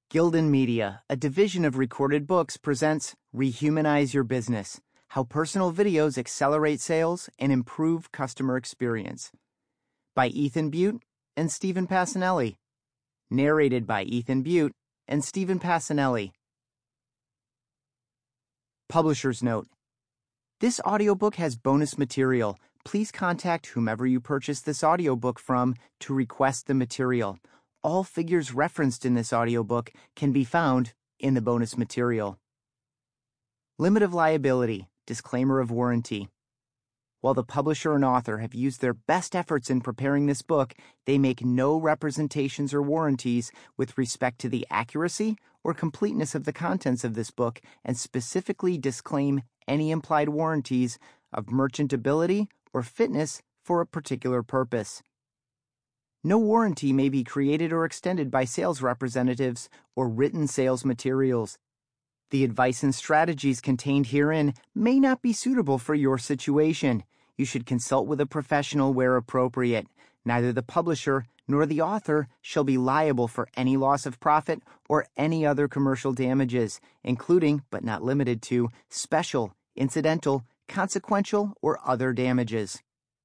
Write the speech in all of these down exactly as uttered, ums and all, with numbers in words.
Gildan Media, a division of Recorded Books, presents Rehumanize Your Business: How Personal Videos Accelerate Sales and Improve Customer Experience by Ethan Butte and Stephen Passanelli. Narrated by Ethan Butte and Stephen Passanelli. Publisher's Note: This audiobook has bonus material. Please contact whomever you purchase this audiobook from to request the material. All figures referenced in this audiobook can be found in the bonus material. Limit of liability, disclaimer of warranty. While the publisher and author have used their best efforts in preparing this book, they make no representations or warranties with respect to the accuracy or completeness of the contents of this book, and specifically disclaim any implied warranties of merchantability or fitness for a particular purpose. No warranty may be created or extended by sales representatives or written sales materials. The advice and strategies contained herein may not be suitable for your situation. You should consult with a professional where appropriate. Neither the publisher nor the author shall be liable for any loss of profit or any other commercial damages, including, but not limited to, special, incidental, consequential, or other damages.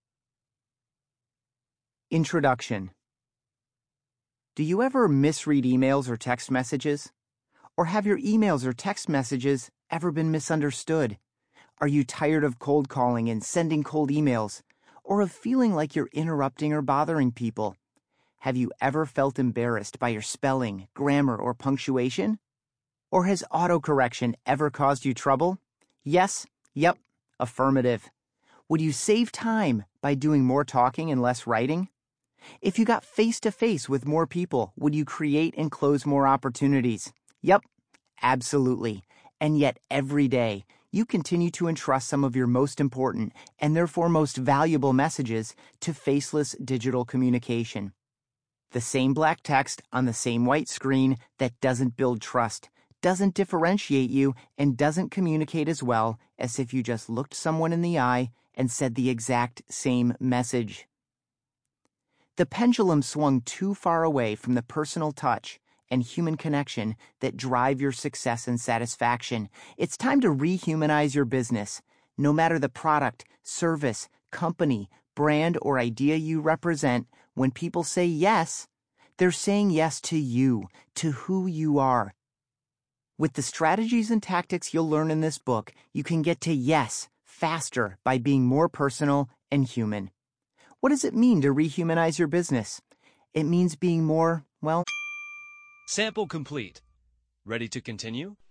Introduction. Do you ever misread emails or text messages? Or have your emails or text messages ever been misunderstood? Are you tired of cold calling and sending cold emails, or of feeling like you're interrupting or bothering people? Have you ever felt embarrassed by your spelling, grammar, or punctuation? Or has autocorrection ever caused you trouble? Yes, yep, affirmative. Would you save time by doing more talking and less writing? If you got face-to-face with more people, would you create and close more opportunities? Yep, absolutely. And yet every day, you continue to entrust some of your most important and therefore most valuable messages to faceless digital communication. The same black text on the same white screen that doesn't build trust, doesn't differentiate you, and doesn't communicate as well as if you just looked someone in the eye and said the exact same message. The pendulum swung too far away from the personal touch and human connection that drive your success and satisfaction. It's time to rehumanize your business. No matter the product, service, company, brand, or idea you represent, when people say yes, they're saying yes to you, to who you are. With the strategies and tactics you'll learn in this book, you can get to yes faster by being more personal and human. What does it mean to rehumanize your business? It means being more, well... Sample complete. Ready to continue?